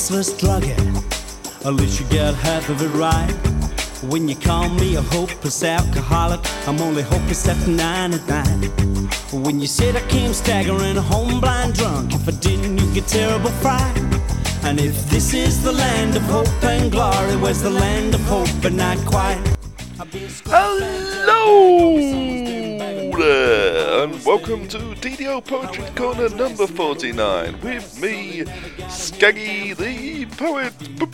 useless druggie. At least you get half of it right. When you call me a hopeless alcoholic, I'm only hopeless after 9 at night. When you said I came staggering home blind drunk, if I didn't you get terrible fright. And if this is the land of hope and glory, where's the land of hope but not quite? Hello there, and welcome to DDO Poetry Corner number 49 with me, Skaggy the Poet.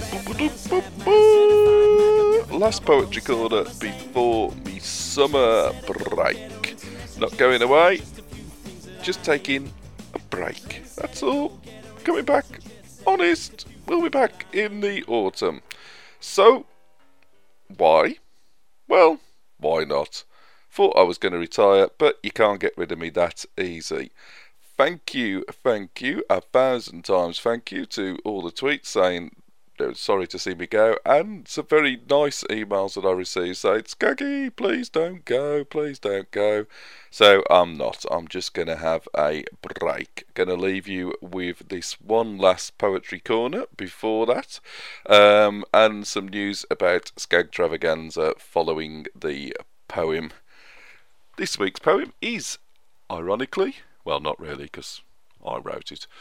Last Poetry Corner before me summer break. Not going away, just taking a break. That's all. Coming back, honest, we'll be back in the autumn. So, why? Well, why not? Thought I was going to retire, but you can't get rid of me that easy. Thank you, 1,000 times thank you to all the tweets saying they're sorry to see me go, and some very nice emails that I received saying, Skaggy, please don't go. So I'm not. I'm just going to have a break. Going to leave you with this one last Poetry Corner before that, and some news about Skagtravaganza following the poem. This week's poem is, ironically, well, not really, because I wrote it.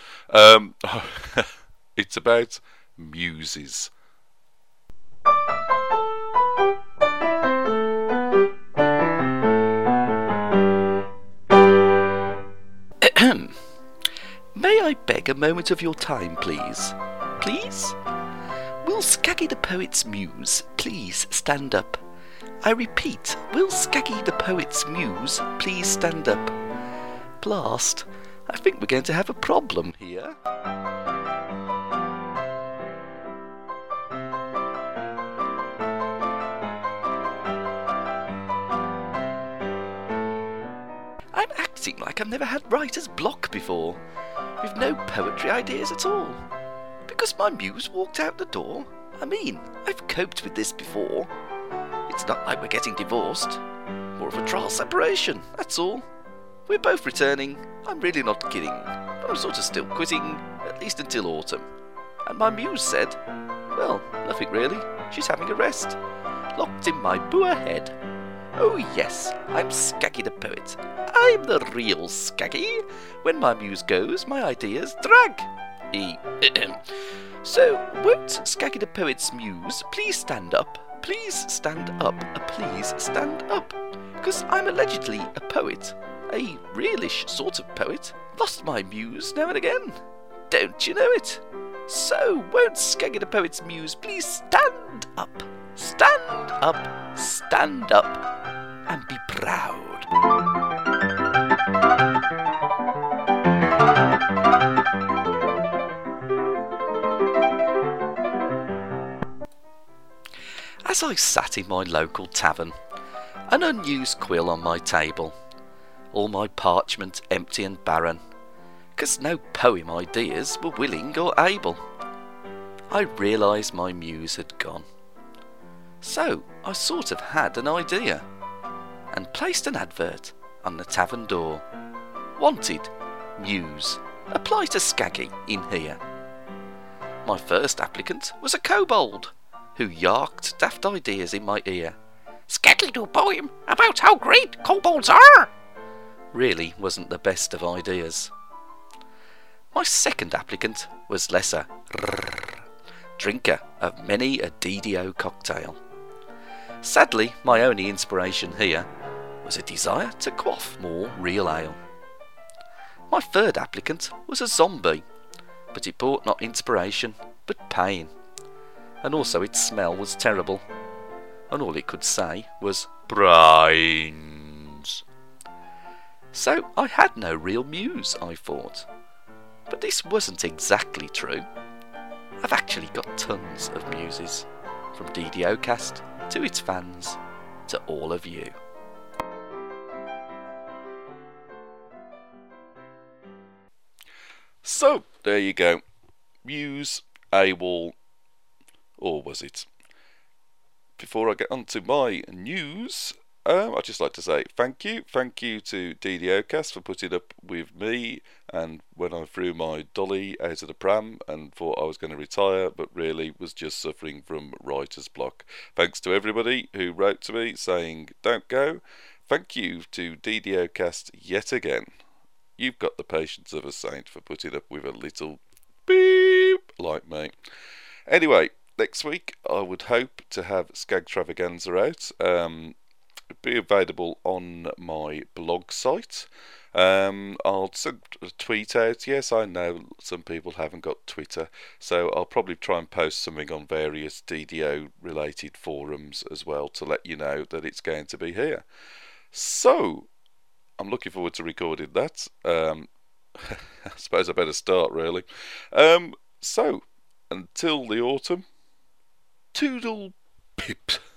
It's about muses. May I beg a moment of your time, please? Please? Will Skaggy the Poet's muse please stand up? I repeat, will Skaggy the Poet's muse please stand up? Blast, I think we're going to have a problem here. I'm acting like I've never had writer's block before, with no poetry ideas at all. Because my muse walked out the door. I mean, I've coped with this before. It's not like we're getting divorced. More of a trial separation, that's all. We're both returning. I'm really not kidding. But I'm sort of still quitting, at least until autumn. And my muse said, well, nothing really. She's having a rest. Locked in my boer head. Oh yes, I'm Skaggy the Poet. I'm the real Skaggy. When my muse goes, my ideas drag. So, won't Skaggy the Poet's muse please stand up? Please stand up. Please stand up. 'Cause I'm allegedly a poet. A realish sort of poet. Lost my muse now and again. Don't you know it? So, won't Skaggy the Poet's muse please stand up? Stand up. Stand up. And be proud. As I sat in my local tavern, an unused quill on my table, all my parchment empty and barren, 'cause no poem ideas were willing or able, I realised my muse had gone. So I sort of had an idea, and placed an advert on the tavern door. Wanted, muse, apply to Skaggy in here. My first applicant was a kobold, who yarked daft ideas in my ear. Skaggy do a poem about how great kobolds are! Really wasn't the best of ideas. My second applicant was Lesser, drinker of many a DDO cocktail. Sadly, my only inspiration here was a desire to quaff more real ale. My third applicant was a zombie, but it brought not inspiration, but pain. And also its smell was terrible, and all it could say was, brains. So I had no real muse, I thought. But this wasn't exactly true. I've actually got tons of muses, from DDOcast to its fans, to all of you. So, there you go. Muse, AWOL, or was it? Before I get on to my news, I'd just like to say thank you. Thank you to DDOcast for putting up with me and when I threw my dolly out of the pram and thought I was going to retire, but really was just suffering from writer's block. Thanks to everybody who wrote to me saying don't go. Thank you to DDOcast yet again. You've got the patience of a saint for putting up with a little beep like me. Anyway, next week I would hope to have Skagtravaganza out. Be available on my blog site. I'll send a tweet out. Yes, I know some people haven't got Twitter, so I'll probably try and post something on various DDO related forums as well to let you know that it's going to be here. So I'm looking forward to recording that. I suppose I better start really. So until the autumn, toodle pip.